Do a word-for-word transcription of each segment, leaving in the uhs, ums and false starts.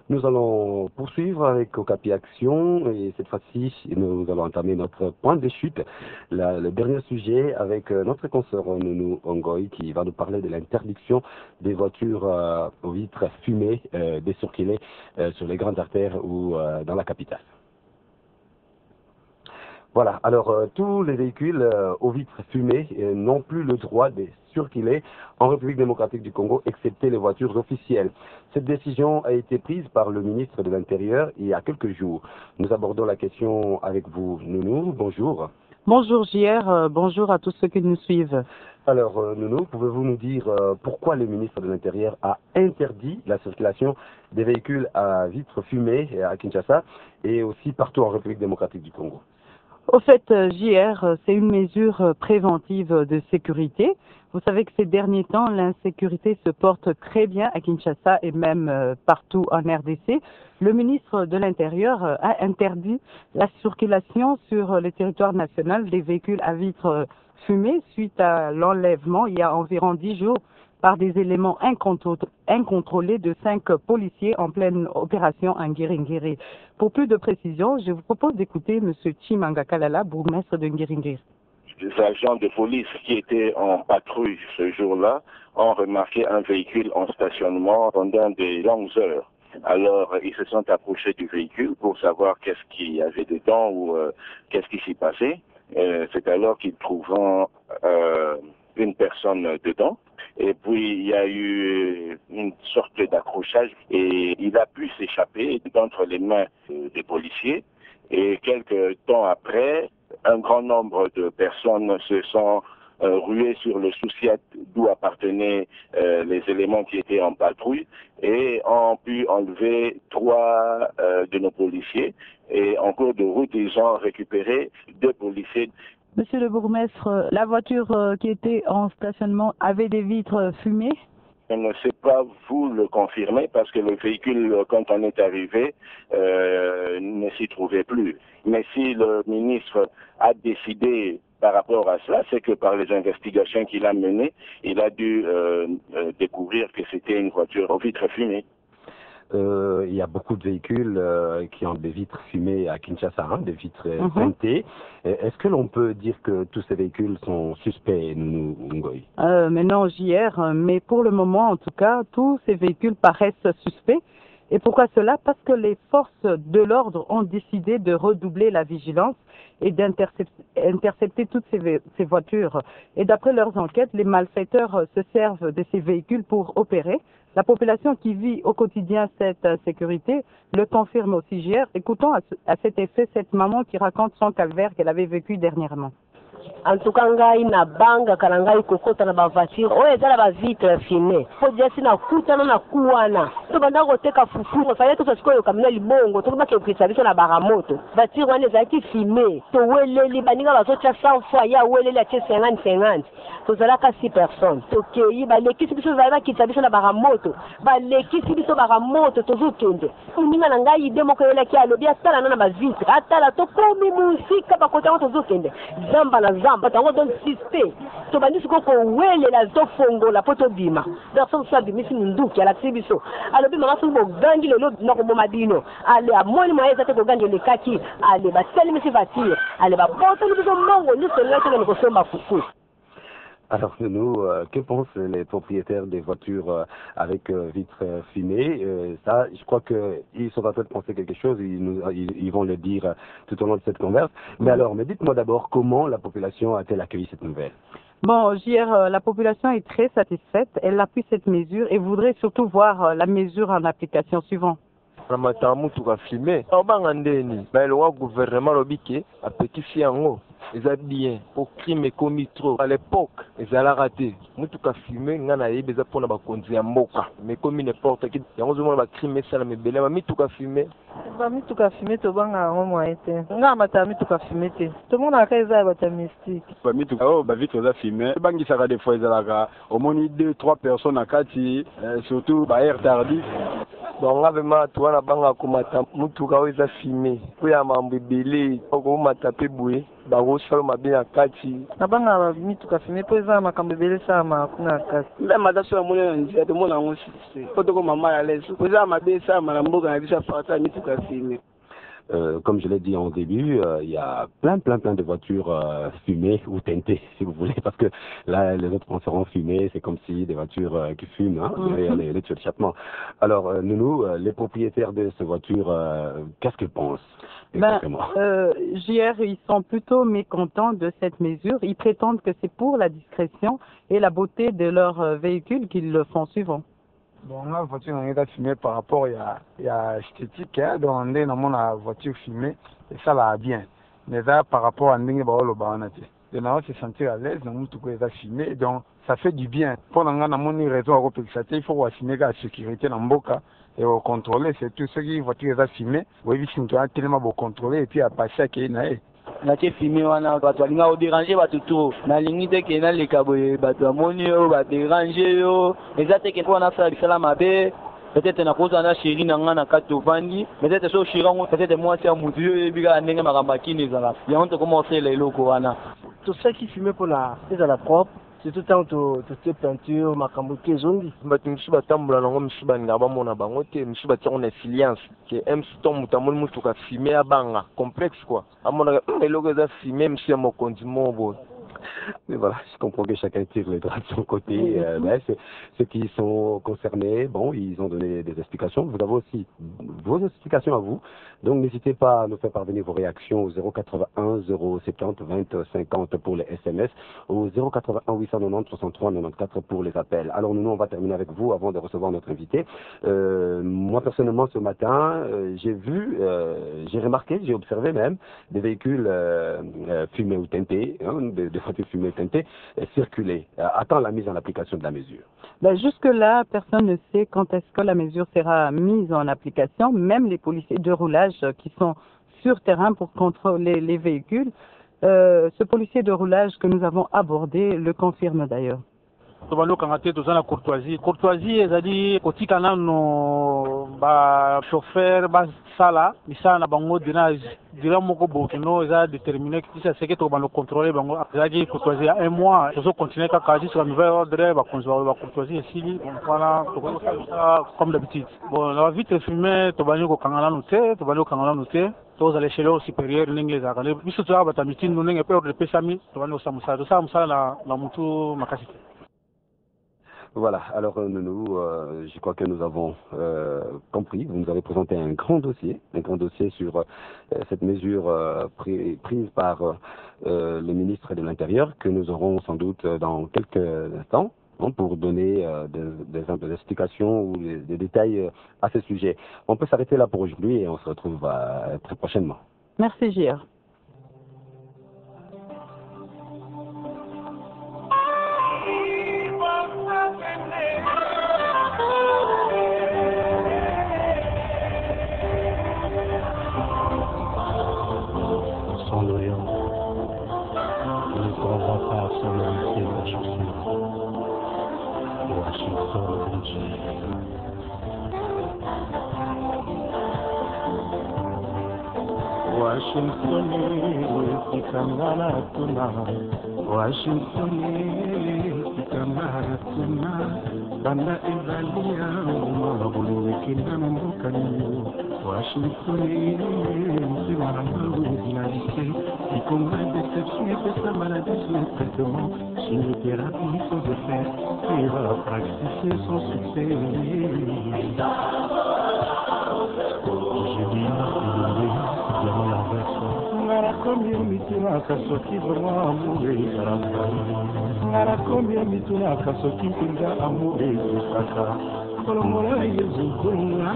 Nous allons poursuivre avec Okapi Action et cette fois-ci, nous allons entamer notre point de chute, la, le dernier sujet avec notre consoeur Nounou Ongoy qui va nous parler de l'interdiction des voitures euh, aux vitres fumées euh, de circuler euh, sur les grandes artères ou euh, dans la capitale. Voilà, alors euh, tous les véhicules euh, aux vitres fumées euh, n'ont plus le droit de circuler en République démocratique du Congo, excepté les voitures officielles. Cette décision a été prise par le ministre de l'Intérieur il y a quelques jours. Nous abordons la question avec vous, Nounou. Bonjour. Bonjour J R, euh, bonjour à tous ceux qui nous suivent. Alors, euh, Nounou, pouvez-vous nous dire euh, pourquoi le ministre de l'Intérieur a interdit la circulation des véhicules à vitres fumées à Kinshasa et aussi partout en République démocratique du Congo? Au fait, J R, c'est une mesure préventive de sécurité. Vous savez que ces derniers temps, l'insécurité se porte très bien à Kinshasa et même partout en R D C. Le ministre de l'Intérieur a interdit la circulation sur le territoire national des véhicules à vitres fumées suite à l'enlèvement il y a environ dix jours par des éléments incontrôlés de cinq policiers en pleine opération en Ngiringiri. Pour plus de précision, je vous propose d'écouter M. Chimanga Kalala, bourgmestre de Ngiringiri. Les agents de police qui étaient en patrouille ce jour-là ont remarqué un véhicule en stationnement pendant des longues heures. Alors, ils se sont approchés du véhicule pour savoir qu'est-ce qu'il y avait dedans ou euh, qu'est-ce qui s'y passait. Euh, C'est alors qu'ils trouvent euh, une personne dedans. Et puis, il y a eu une sorte d'accrochage et il a pu s'échapper d'entre les mains des policiers. Et quelques temps après, un grand nombre de personnes se sont euh, ruées sur le Souciat d'où appartenaient euh, les éléments qui étaient en patrouille et ont pu enlever trois euh, de nos policiers. Et en cours de route, ils ont récupéré deux policiers. Monsieur le bourgmestre, la voiture qui était en stationnement avait des vitres fumées? Je ne sais pas vous le confirmer parce que le véhicule, quand on est arrivé, euh, ne s'y trouvait plus. Mais si le ministre a décidé par rapport à cela, c'est que par les investigations qu'il a menées, il a dû euh, euh, découvrir que c'était une voiture aux vitres fumées. Euh, il y a beaucoup de véhicules euh, qui ont des vitres fumées à Kinshasa, hein, des vitres mm-hmm. teintées. Est-ce que l'on peut dire que tous ces véhicules sont suspects, nous, Ngoy? euh, Mais non, J R, mais pour le moment, en tout cas, tous ces véhicules paraissent suspects. Et pourquoi cela? Parce que les forces de l'ordre ont décidé de redoubler la vigilance et d'intercepter toutes ces, ces voitures. Et d'après leurs enquêtes, les malfaiteurs se servent de ces véhicules pour opérer. La population qui vit au quotidien cette insécurité le confirme aussi. J R. Écoutons à, à cet effet cette maman qui raconte son calvaire qu'elle avait vécu dernièrement. En tout cas, ngai na banga kana ngai kokota na bavoiture oyo ezala ba vitre fumée po jesi na kutana na kuwana to banda koteka fufu fallait to sikoyo kamina libongo to bake kwisa biso na baramoto voiture wana ezalaki fumée to weleli baninga bazotia cent fois ya weleli atie cinquante cinquante tozalaka six personnes tokei balekisi biso zala kitisa biso na baramoto balekisi biso baramoto tozokende moninga na ngai ide moko yelaki alobi atala na ba vitre atala tokomi musika bakota ngo tozokende zamba na zamba tango don siste to bandi siko ko welela to fongola poto bima donc ça bimisi nduki ala tibiso alobi mama subo gangi lelo na ko bomadino ale amoni moye zate ko gangi le kaki ale ba seli misi voiture ale ba poto ni biso mongo ni selo to ni ko somba fufu. Alors nous, euh, que pensent les propriétaires des voitures euh, avec euh, vitres euh, fumées? euh, Ça, je crois qu'ils sont en train de penser quelque chose, ils, nous, ils, ils vont le dire euh, tout au long de cette converse. Mais alors, mais dites-moi d'abord, comment la population a-t-elle accueilli cette nouvelle? Bon, J R, la population est très satisfaite, elle appuie cette mesure et voudrait surtout voir la mesure en application suivante. Ramata mutu ka filmer obanga ndeni ba le gouvernement lobiki apetisi yango eza bien au crime ekomi trop à l'époque ezala raté mutu ka filmer ngana yebe za pona ba konzi ya mboka mais comme n'importe qui yango zo ba crime sala mebele ba mitu ka filmer ba mitu ka filmer to banga ngo moite nga mata mitu ka filmer te to mona ka eza ba ta mystique ba mitu oh ba vite za filmer bangi saka des fois ezala ka au moins deux trois personnes à kati surtout ba air tardif. Bon, vraiment, toi, la banque a commencé à mutuka oza filmé. Puis à m'embêler, on m'a tapé boué. Bah, on s'en m'a bien à Kati. La banque a mutuka filmé, puis ça m'a cambébélé ça m'a kuna Kati. Même madame sur mon nom, de mon nom aussi. Faut que maman à l'aise. Puis ça m'a bien ça, madame Boga a dit ça faire ça mutuka filmé. Euh, comme je l'ai dit en début, euh, il y a plein, plein, plein de voitures euh, fumées ou teintées, si vous voulez, parce que là, les autres seront fumées, c'est comme si des voitures euh, qui fument, hein, mm-hmm. les, les tuyaux d'échappement. Alors, euh, nous, euh, les propriétaires de ces voitures, euh, qu'est-ce qu'ils pensent exactement? Ben, euh, J R, ils sont plutôt mécontents de cette mesure. Ils prétendent que c'est pour la discrétion et la beauté de leur euh, véhicule qu'ils le font suivant. Bon, la voiture on est filmée par rapport à la esthétique, hein, donc on est dans la voiture filmée, et ça là bien. Mais là, par rapport à l'ending, bah, le baranati. Donc, on va se sentir à l'aise, donc tout est filmé, donc ça fait du bien. Pour l'en gagner, on a raison à repérer, il faut assumer la sécurité dans le boca et au contrôler, c'est tout ce qui voiture est filmé. Oui, si on a tellement beau contrôler et puis à passer à qui est nake filmé wana bato balinga odéranger bato to nalingi te ke na leka boye bato amoni yo badéranger yo eza te ke mpona asala bisala mabe peut-être nakozala na chéri na nga na kati ovandi peut-être so chéri yango peut-être mwasi ya motu yo oyebi kaka ndenge makambo akini ezala yango tokoma osala eloko wana tosaki filme mpona ezala propre surtout tant totie peinture makambo te ezondi bato misusu batambola nango misusu balinga bamona bango te misusu batiango na influence ke mc to moto amoni mutuka filme abanga complexe quoi amonaka eloko eza filme misusu ya mokonzi mo boye. Mais voilà, je comprends que chacun tire les draps de son côté. Euh, ben, ceux qui sont concernés, bon, ils ont donné des explications. Vous avez aussi vos explications à vous. Donc, n'hésitez pas à nous faire parvenir vos réactions au zéro quatre-vingt-un zéro soixante vingt cinquante pour les S M S, au zéro quatre-vingt-un huit cent quatre-vingt-dix soixante-trois quatre-vingt-quatorze pour les appels. Alors, nous, on va terminer avec vous avant de recevoir notre invité. Euh, moi, personnellement, ce matin, euh, j'ai vu, euh, j'ai remarqué, j'ai observé même des véhicules euh, euh, fumés ou teintés, hein, des, des voitures fumées teintées, euh, circuler. Euh, attend la mise en application de la mesure. Ben, jusque-là, personne ne sait quand est-ce que la mesure sera mise en application. Même les policiers de roulage qui sont sur terrain pour contrôler les véhicules. Euh, ce policier de roulage que nous avons abordé le confirme d'ailleurs. tobalokanga te toza na courtoisie courtoisie ezali kotika nano bachauffeur basala misala na bango dina dira moko bokeno eza déterminé kisa seke tokobanda contrôler bango ezalaki courtoisie ya un mois tozocontinue kaka jusqu'à nouvel ordre bakonzi bacourtoisie esili wana tokosa comme d'habitude. Bon na bavitre fumé tobandi kokanga nano te tobandi kokanga nano te tozala échelon supérieur ndenge ezalaka biso toyaka bato ya mitindi ndenge mpe ordre epesami tobandi kosala mosala tosala mosala na mutu makasi te. Voilà, alors euh, nous, euh, je crois que nous avons euh, compris, vous nous avez présenté un grand dossier, un grand dossier sur euh, cette mesure euh, pris, prise par euh, le ministre de l'Intérieur, que nous aurons sans doute dans quelques instants hein, pour donner euh, des, des, des explications ou des, des détails euh, à ce sujet. On peut s'arrêter là pour aujourd'hui et on se retrouve euh, très prochainement. Merci J R. Washington, Sikangala Tuna, Washington, Sikangala Tuna, Banda Ivalia, Mabulu, Kinda Mokani, Washington, Simaramalu, Nalise, qui combat des déceptions et sa maladie sur le traitement, chimiothérapie, il faut le faire, et va pratiquer son succès. Je dis, ngara combien mituna kasoki vraiment amoureux karanga ngara combien mituna kasoki pinga amoureux kaka kolongola yezu kolongola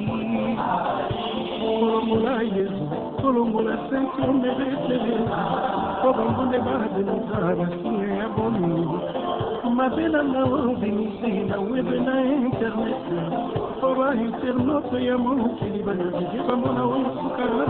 kolongola yezu kolongola senko mebetele kolongola bade mutara siye ya bonu mabela na obinisi na web na internet ora internet ya mo kilibana jiba mona wukara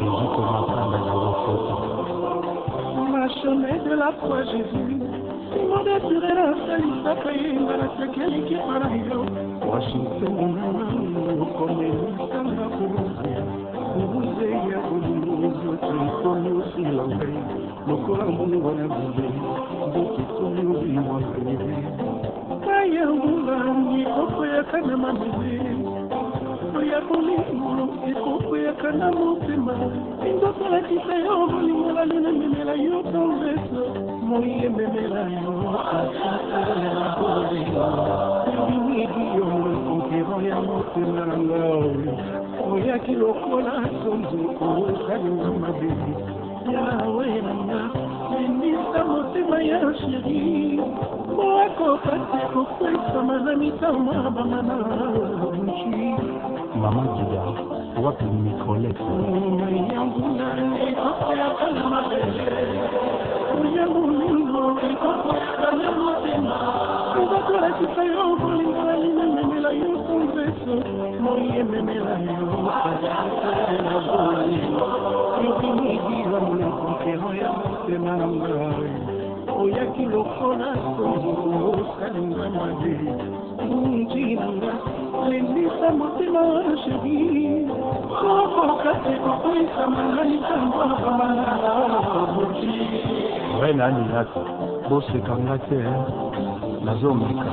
Ma chemin de la foi Jésus, modeturera salisaka ye ngarasekeliki para yo washington nanano komelisanga kuruzeya kuruzeya kulimuzoteikomi osila ngai lokola mungu wana bibe bokikomi obiwakaibe kaya mulani okoyakana mabibe oyakolingo ekokoyakana motema indokolakisa yo bolingola lenememela yo konveso moyememela yo asakolela kolingo ebimigi yo mokonkero ya motema na ngai oyaki lokola sonzo okalinga mabebi yawe nanga endisa motema ya sheri moakoka te kokwesama na mitama bamana nchi Maman Dida, wapi microlex? Mayanguna ikokoyakana mabele Uyamulingo ikokoyakana motema Ubakolakisa yo bolingola linememela yo konveso moyememela yo asakolela bolingo yobimigiwa molekonkero ya motema na ngai oyaki lokola songo osalinga mabe njinanga lendisa motema wa sheri kokoka te kokoyisama ngai ntango abamalala boti Ouais, nani yako boseka nga te nazomeka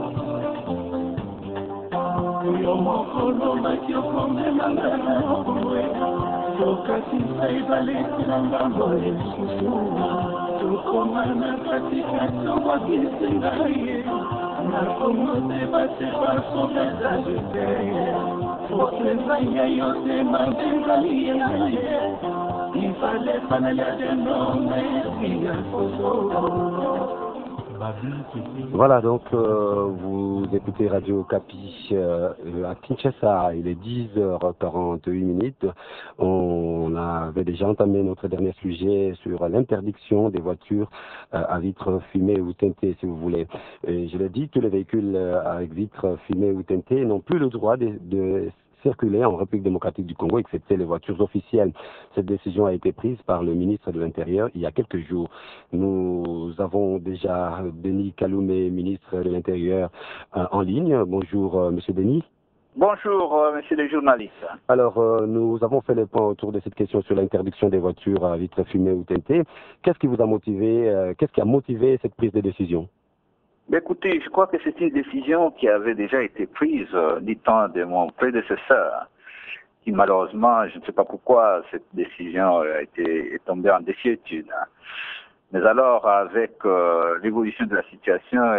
oyo mokolo baki okomemanga na mokoboe tokatisa ebaleki na ngambo lisusu tokoma na katikati obwakisi ngai nakomotebate basomesage te okezanya yo te mabengali yaye ifale panela denome esia koso. Voilà, donc euh, vous écoutez Radio Capi euh, à Kinshasa, il est dix heures quarante-huit minutes. On avait déjà entamé notre dernier sujet sur l'interdiction des voitures euh, à vitres fumées ou teintées, si vous voulez. Et je l'ai dit, tous les véhicules euh, avec vitres fumées ou teintées n'ont plus le droit de, de circuler en République démocratique du Congo, excepté les voitures officielles. Cette décision a été prise par le ministre de l'Intérieur il y a quelques jours. Nous avons déjà Denis Kaloumé, ministre de l'Intérieur, euh, en ligne. Bonjour, euh, Monsieur Denis. Bonjour, euh, Monsieur le journaliste. Alors, euh, nous avons fait le point autour de cette question sur l'interdiction des voitures à vitres fumées ou teintées. Qu'est-ce qui vous a motivé, euh, qu'est-ce qui a motivé cette prise de décision? Écoutez, je crois que c'est une décision qui avait déjà été prise euh, du temps de mon prédécesseur, qui malheureusement, je ne sais pas pourquoi cette décision a été est tombée en désuétude. Mais alors, avec euh, l'évolution de la situation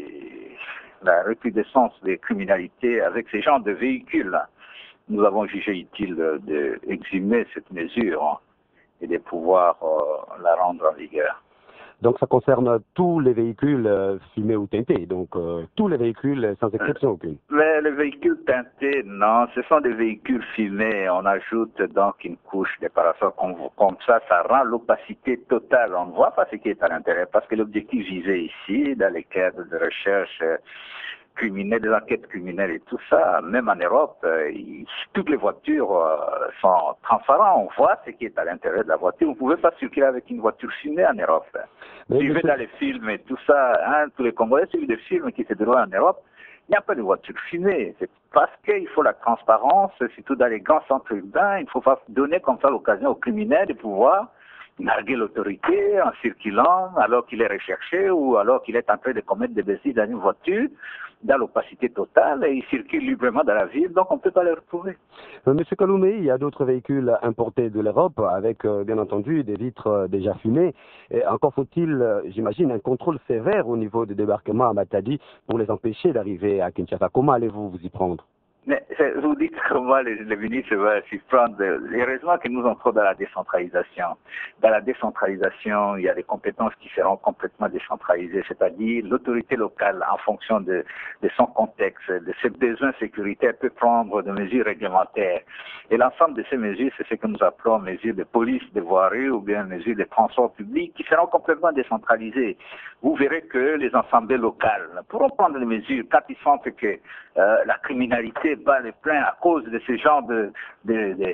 et la recrudescence des criminalités avec ces genres de véhicules, nous avons jugé utile d'exhumer cette mesure et de pouvoir euh, la rendre en vigueur. Donc ça concerne tous les véhicules euh, fumés ou teintés, donc euh, tous les véhicules sans exception aucune. Mais les véhicules teintés, non, ce sont des véhicules fumés. On ajoute donc une couche de parasol comme, comme ça, ça rend l'opacité totale. On ne voit pas ce qui est à l'intérieur parce que l'objectif visé ici, dans les cadres de recherche euh, criminelle, des enquêtes criminelles et tout ça, même en Europe, euh, il, toutes les voitures euh, sont transparentes. On voit ce qui est à l'intérieur de la voiture. Vous ne pouvez pas circuler avec une voiture fumée en Europe. Mais suivez dans les films et tout ça, hein, tous les Congolais suivent des films qui se déroulent en Europe. Il n'y a pas de voiture fumée. C'est parce qu'il faut la transparence, surtout dans les grands centres urbains. Il ne faut pas donner comme ça l'occasion aux criminels de pouvoir narguer l'autorité en circulant alors qu'il est recherché ou alors qu'il est en train de commettre des bêtises dans une voiture, dans l'opacité totale, et il circule librement dans la ville, donc on ne peut pas les retrouver. Euh, Monsieur Kaloumé, il y a d'autres véhicules importés de l'Europe avec, euh, bien entendu, des vitres euh, déjà fumées. Et encore faut-il, euh, j'imagine, un contrôle sévère au niveau du débarquement à Matadi pour les empêcher d'arriver à Kinshasa. Comment allez-vous vous y prendre? Mais vous dites comment le, le ministre va s'y prendre. Heureusement que nous entrons dans la décentralisation. Dans la décentralisation, il y a des compétences qui seront complètement décentralisées, c'est-à-dire l'autorité locale, en fonction de, de son contexte, de ses besoins sécuritaires, peut prendre des mesures réglementaires. Et l'ensemble de ces mesures, c'est ce que nous appelons mesures de police, de voirie ou bien mesures de transport public qui seront complètement décentralisées. Vous verrez que les assemblées locales pourront prendre des mesures quand ils sentent que euh, la criminalité bat les pleins à cause de ce genre de, de, de,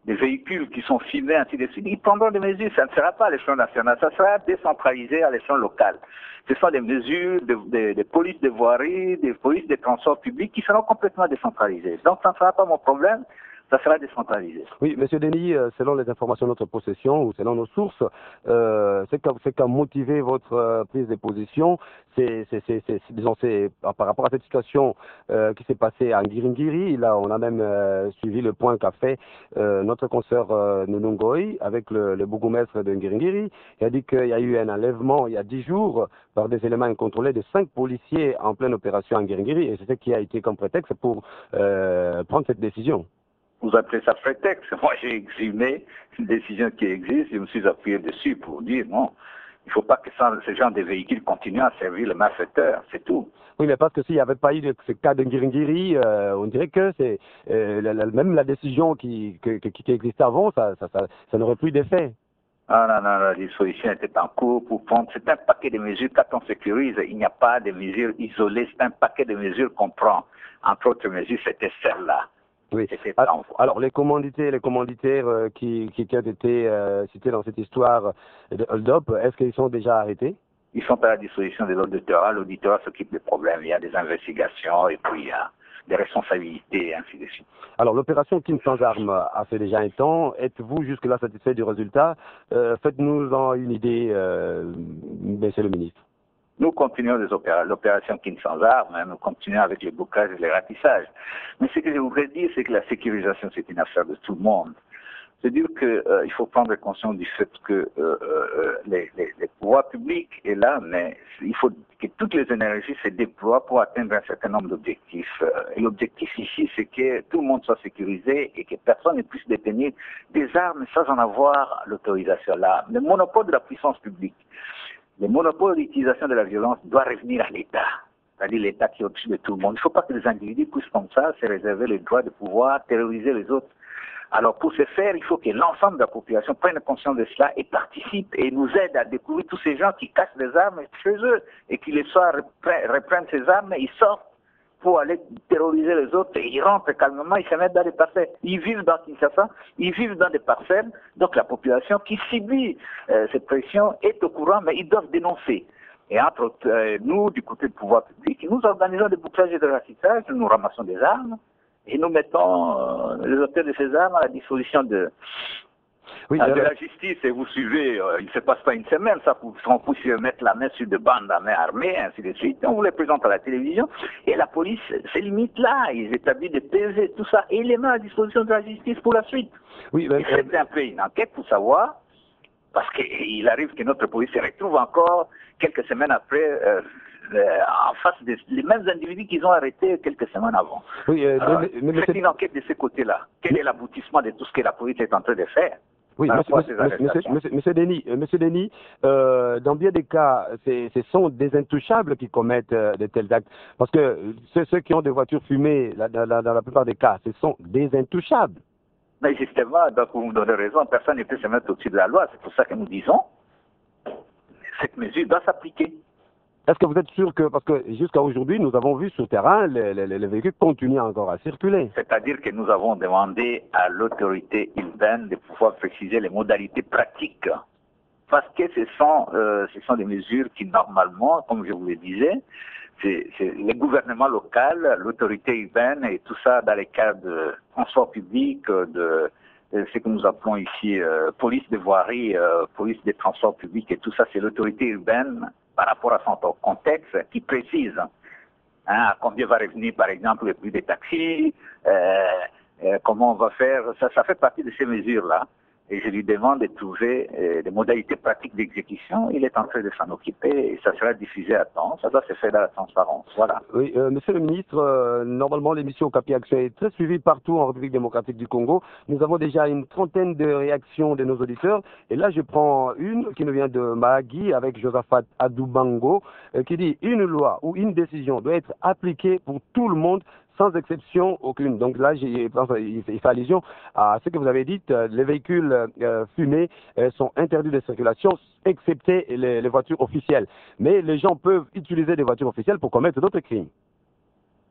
des véhicules qui sont filmés, ainsi de suite, ils prendront des mesures. Ça ne sera pas à l'échelon national, ça sera décentralisé à l'échelon local. Ce sont des mesures de, de, de police de voirie, des polices de transport public qui seront complètement décentralisées. Donc ça ne sera pas mon problème. Ça sera décentralisé. Oui, M. Denis, selon les informations de notre possession ou selon nos sources, euh, ce qui a motivé votre euh, prise de position, c'est, disons, c'est par rapport à cette situation euh, qui s'est passée en Ngiringiri. Là, on a même euh, suivi le point qu'a fait euh, notre consoeur euh, Nunungoy avec le, le bourgmestre de Ngiringiri. Il a dit qu'il y a eu un enlèvement il y a dix jours par des éléments incontrôlés de cinq policiers en pleine opération en Ngiringiri, et c'est ce qui a été comme prétexte pour euh, prendre cette décision. Vous appelez ça prétexte. Moi, j'ai exprimé une décision qui existe. Je me suis appuyé dessus pour dire non, il ne faut pas que ça, ce genre de véhicules continuent à servir le malfaiteur. C'est tout. Oui, mais parce que s'il n'y avait pas eu de, ce cas de Ngiringiri, euh, on dirait que c'est euh, la, la, même la décision qui, que, qui, qui existait avant, ça, ça, ça, ça n'aurait plus d'effet. Ah non, non, la disposition était en cours pour prendre. C'est un paquet de mesures. Quand on sécurise, il n'y a pas de mesures isolées. C'est un paquet de mesures qu'on prend. Entre autres mesures, c'était celle-là. Oui. Alors, alors les commanditaires, les commanditaires euh, qui, qui, qui ont été euh, cités dans cette histoire de hold-up, est-ce qu'ils sont déjà arrêtés? Ils sont à la disposition de l'auditorat. L'auditorat s'occupe des problèmes. Il y a des investigations et puis il y a des responsabilités et ainsi de suite. Alors l'opération King sans armes a fait déjà un temps. Êtes-vous jusque-là satisfait du résultat? euh, Faites-nous-en une idée, euh, monsieur le ministre. Nous continuons l'opération King sans armes, hein, nous continuons avec les blocages et les ratissages. Mais ce que je voudrais dire, c'est que la sécurisation, c'est une affaire de tout le monde. C'est-à-dire qu'il euh, faut prendre conscience du fait que euh, euh, les, les, les pouvoirs publics est là, mais il faut que toutes les énergies se déploient pour atteindre un certain nombre d'objectifs. Et l'objectif ici, c'est que tout le monde soit sécurisé et que personne ne puisse détenir des armes sans en avoir l'autorisation là. Le monopole de la puissance publique. Le monopole d'utilisation de la violence doit revenir à l'État, c'est-à-dire l'État qui est au-dessus de tout le monde. Il ne faut pas que les individus puissent comme ça se réserver le droit de pouvoir terroriser les autres. Alors pour ce faire, il faut que l'ensemble de la population prenne conscience de cela et participe et nous aide à découvrir tous ces gens qui cachent des armes chez eux et qui les soient reprennent ces armes, ils sortent pour aller terroriser les autres, et ils rentrent calmement, ils se mettent dans des parcelles. Ils vivent dans Kinshasa, ils vivent dans des parcelles, donc la population qui subit euh, cette pression est au courant, mais ils doivent dénoncer. Et entre autres, euh, nous, du côté du pouvoir public, nous organisons des bouclages et de ratissage, nous ramassons des armes, et nous mettons euh, les auteurs de ces armes à la disposition de... Oui, de la justice, et vous suivez, euh, il ne se passe pas une semaine, ça, pour qu'on puisse mettre la main sur des bandes à main armée, ainsi de suite. On vous les présente à la télévision, et la police se limite là, ils établissent des P V, tout ça, et ils les met à disposition de la justice pour la suite. Oui, ben, c'est un peu une enquête pour savoir, parce qu'il arrive que notre police se retrouve encore, quelques semaines après, euh, euh, en face des les mêmes individus qu'ils ont arrêtés quelques semaines avant. Oui, euh, Alors, mais, mais, c'est une enquête de ce côté-là. Quel est l'aboutissement de tout ce que la police est en train de faire? Oui, monsieur, monsieur, monsieur, monsieur, monsieur Denis, euh, monsieur Denis euh, dans bien des cas, ce sont des intouchables qui commettent euh, de tels actes. Parce que ceux, ceux qui ont des voitures fumées, là, dans, dans, dans la plupart des cas, ce sont des intouchables. Mais justement, donc vous me donnez raison, personne ne peut se mettre au-dessus de la loi. C'est pour ça que nous disons, cette mesure doit s'appliquer. Est-ce que vous êtes sûr que, parce que jusqu'à aujourd'hui, nous avons vu sur terrain, les, les, les véhicules continuent encore à circuler? C'est-à-dire que nous avons demandé à l'autorité urbaine de pouvoir préciser les modalités pratiques. Parce que ce sont, euh, ce sont des mesures qui, normalement, comme je vous le disais, c'est le gouvernement local, l'autorité urbaine et tout ça dans les cas de transport public, de ce que nous appelons ici euh, police de voirie, euh, police des transports publics et tout ça, c'est l'autorité urbaine par rapport à son contexte qui précise hein, à combien va revenir par exemple le prix des taxis, euh, euh, comment on va faire, ça, ça fait partie de ces mesures-là. Et je lui demande de trouver euh, des modalités pratiques d'exécution. Il est en train de s'en occuper et ça sera diffusé à temps. Ça doit se faire dans la transparence. Voilà. Oui, euh, monsieur le ministre, euh, normalement l'émission Okapi Action est très suivie partout en République démocratique du Congo. Nous avons déjà une trentaine de réactions de nos auditeurs. Et là, je prends une qui nous vient de Mahagi avec Josaphat Adoubango euh, qui dit « Une loi ou une décision doit être appliquée pour tout le monde sans exception aucune ». Donc là, il fait allusion à ce que vous avez dit, les véhicules euh, fumés euh, sont interdits de circulation, excepté les, les voitures officielles. Mais les gens peuvent utiliser des voitures officielles pour commettre d'autres crimes.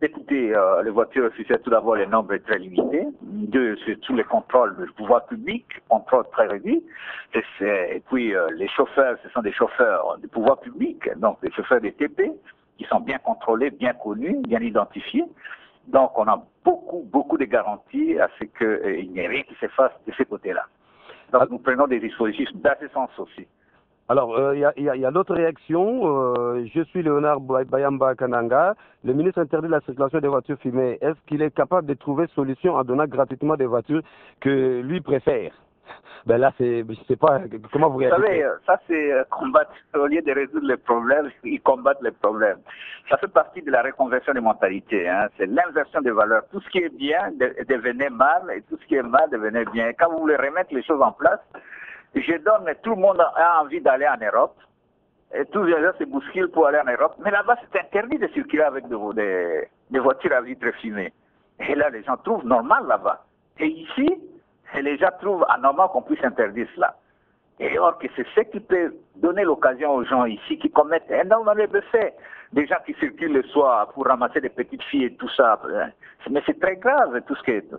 Écoutez, euh, les voitures officielles, tout d'abord, le nombre est très limité. Deux, c'est tous les contrôles du pouvoir public, contrôle très réduit. Et, et puis, euh, les chauffeurs, ce sont des chauffeurs du pouvoir public, donc des chauffeurs des T P, qui sont bien contrôlés, bien connus, bien identifiés. Donc, on a beaucoup, beaucoup de garanties à ce qu'il euh, n'y ait rien qui s'efface de ce côté-là. Donc, nous prenons des dispositifs dans ce sens aussi. Alors, il euh, y a, y a d'autres réactions. Euh, je suis Léonard Bayamba Kananga. Le ministre interdit la circulation des voitures fumées. Est-ce qu'il est capable de trouver solution en donnant gratuitement des voitures que lui préfère? Ben là, c'est, je sais pas, comment vous réagissez? Vous savez, ça c'est euh, combattre, au lieu de résoudre les problèmes, ils combattent les problèmes. Ça fait partie de la reconversion des mentalités, hein. C'est l'inversion des valeurs. Tout ce qui est bien devenait mal et tout ce qui est mal devenait bien. Et quand vous voulez remettre les choses en place, je donne, tout le monde a envie d'aller en Europe, et tous les gens se bousculent pour aller en Europe, mais là-bas c'est interdit de circuler avec des, des, des voitures à vitres fumées. Et là les gens trouvent normal là-bas. Et ici, les gens trouvent anormal qu'on puisse interdire cela. Et or que c'est ce qui peut donner l'occasion aux gens ici qui commettent énormément de faits. Des gens qui circulent le soir pour ramasser des petites filles et tout ça. Mais c'est très grave tout ce qui est...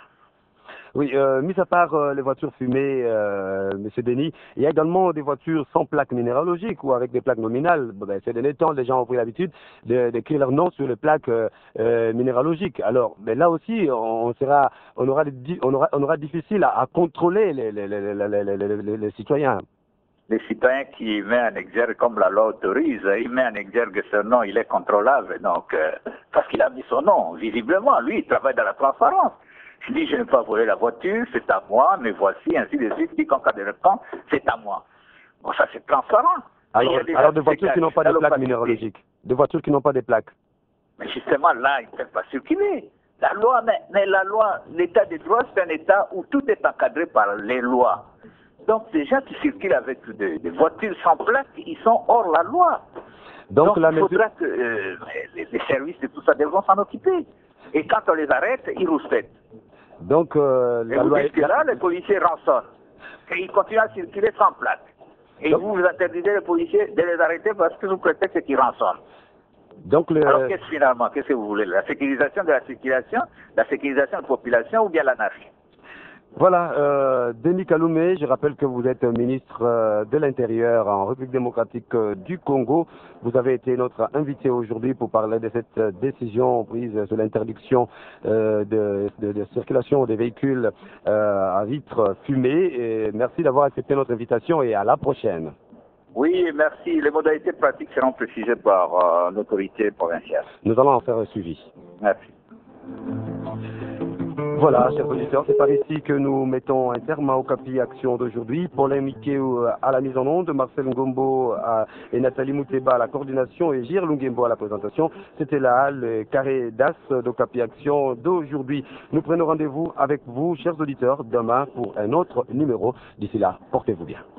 Oui, euh, mis à part euh, les voitures fumées, euh, M. Denis, il y a également des voitures sans plaques minéralogiques ou avec des plaques nominales. Ben, ces derniers temps, les gens ont pris l'habitude d'écrire leur nom sur les plaques euh, euh, minéralogiques. Alors, ben, là aussi, on, sera, on, aura, on, aura, on aura difficile à, à contrôler les, les, les, les, les, les, les citoyens. Les citoyens qui mettent en exergue, comme la loi autorise, il met en exergue ce nom, il est contrôlable. Donc, euh, parce qu'il a mis son nom, visiblement, lui, il travaille dans la transparence. Il dit, je n'ai pas volé la voiture, c'est à moi, mais voici, ainsi de suite, quiconque a des réponses, c'est à moi. Bon, ça c'est transparent. Alors, des, alors des voitures qui n'ont pas de plaques minéralogiques. Des voitures qui n'ont pas de plaques. Mais justement, là, ils ne peuvent pas circuler. La loi, mais, mais la loi, l'état de droit, c'est un état où tout est encadré par les lois. Donc, ces gens qui circulent avec des, des voitures sans plaques, ils sont hors la loi. Donc, Donc la il faudra mesure... que euh, les, les services de tout ça devront s'en occuper. Et quand on les arrête, ils rouspètent. Donc, euh, et la vous loi dites que là, les policiers rançonnent. Et ils continuent à circuler sans plaque. Et Donc, vous vous interdisez les policiers de les arrêter parce que vous prétextez qu'ils rançonnent. Donc le... Alors qu'est-ce finalement? Qu'est-ce que vous voulez? La sécurisation de la circulation, la sécurisation de la population ou bien l'anarchie? Voilà, euh, Denis Kaloumé, je rappelle que vous êtes ministre euh, de l'Intérieur en République démocratique euh, du Congo. Vous avez été notre invité aujourd'hui pour parler de cette euh, décision prise sur l'interdiction euh, de, de, de circulation des véhicules euh, à vitres fumées. Et merci d'avoir accepté notre invitation et à la prochaine. Oui, merci. Les modalités pratiques seront précisées par euh, l'autorité provinciale. Nous allons en faire un suivi. Merci. Voilà, chers auditeurs, c'est par ici que nous mettons un terme au Capi Action d'aujourd'hui. Paulin Mikeu à la mise en onde, Marcel Ngombo à, et Nathalie Mouteba à la coordination et Gir Lungembo à la présentation. C'était là le carré d'As de Capi Action d'aujourd'hui. Nous prenons rendez-vous avec vous, chers auditeurs, demain pour un autre numéro. D'ici là, portez-vous bien.